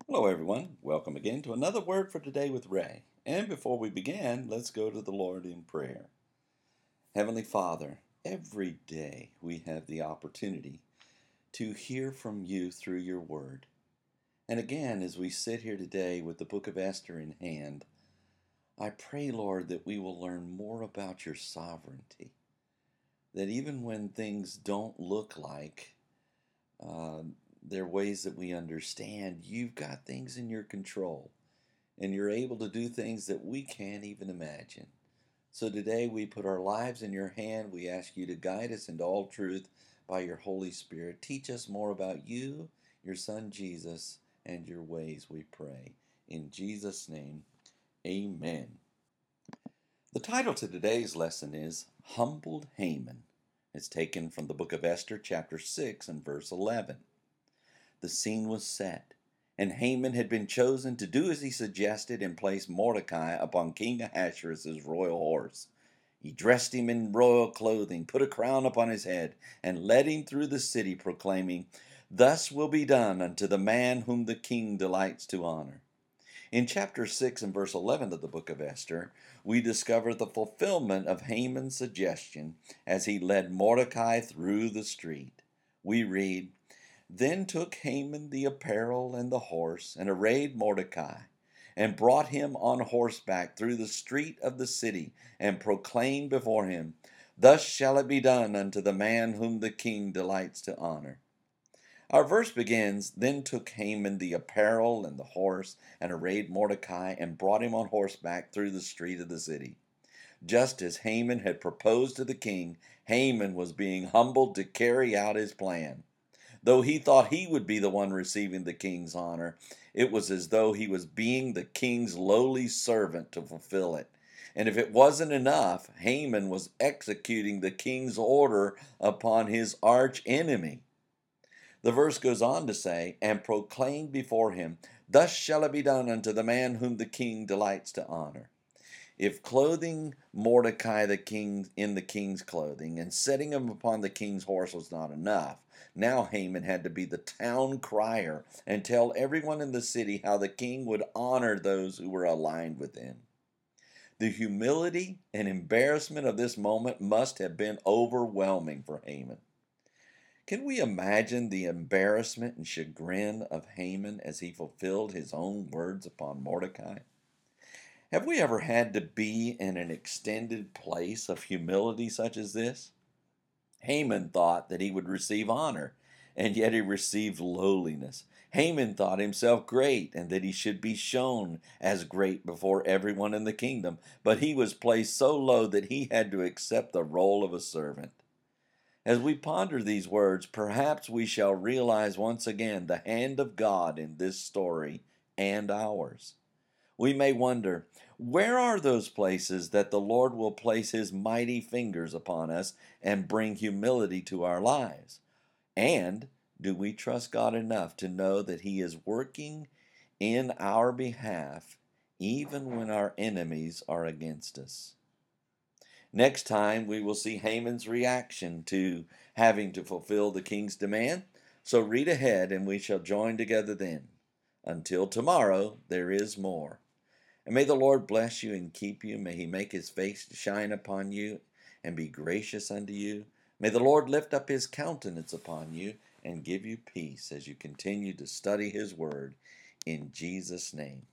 Hello, everyone. Welcome again to another Word for Today with Ray. And before we begin, let's go to the Lord in prayer. Heavenly Father, every day we have the opportunity to hear from you through your Word. And again, as we sit here today with the book of Esther in hand, I pray, Lord, that we will learn more about your sovereignty. That even when things don't look like uh, they're ways that we understand, you've got things in your control. And you're able to do things that we can't even imagine. So today we put our lives in your hand. We ask you to guide us into all truth by your Holy Spirit. Teach us more about you, your Son Jesus, and your ways, we pray. In Jesus' name, amen. The title to today's lesson is Humbled Haman. It's taken from the book of Esther, chapter 6, and verse 11. The scene was set, and Haman had been chosen to do as he suggested and place Mordecai upon King Ahasuerus' royal horse. He dressed him in royal clothing, put a crown upon his head, and led him through the city, proclaiming, "Thus will be done unto the man whom the king delights to honor." In chapter 6 and verse 11 of the book of Esther, we discover the fulfillment of Haman's suggestion as he led Mordecai through the street. We read, "Then took Haman the apparel and the horse, and arrayed Mordecai, and brought him on horseback through the street of the city, and proclaimed before him, Thus shall it be done unto the man whom the king delights to honor." Our verse begins, "Then took Haman the apparel and the horse, and arrayed Mordecai, and brought him on horseback through the street of the city." Just as Haman had proposed to the king, Haman was being humbled to carry out his plan. Though he thought he would be the one receiving the king's honor, it was as though he was being the king's lowly servant to fulfill it. And if it wasn't enough, Haman was executing the king's order upon his arch enemy. The verse goes on to say, "And proclaimed before him, Thus shall it be done unto the man whom the king delights to honor." If clothing Mordecai the king in the king's clothing and setting him upon the king's horse was not enough, now Haman had to be the town crier and tell everyone in the city how the king would honor those who were aligned with him. The humility and embarrassment of this moment must have been overwhelming for Haman. Can we imagine the embarrassment and chagrin of Haman as he fulfilled his own words upon Mordecai? Have we ever had to be in an extended place of humility such as this? Haman thought that he would receive honor, and yet he received lowliness. Haman thought himself great, and that he should be shown as great before everyone in the kingdom, but he was placed so low that he had to accept the role of a servant. As we ponder these words, perhaps we shall realize once again the hand of God in this story and ours. We may wonder, where are those places that the Lord will place his mighty fingers upon us and bring humility to our lives? And do we trust God enough to know that he is working in our behalf even when our enemies are against us? Next time, we will see Haman's reaction to having to fulfill the king's demand. So read ahead, and we shall join together then. Until tomorrow, there is more. And may the Lord bless you and keep you. May he make his face to shine upon you and be gracious unto you. May the Lord lift up his countenance upon you and give you peace as you continue to study his word. In Jesus' name.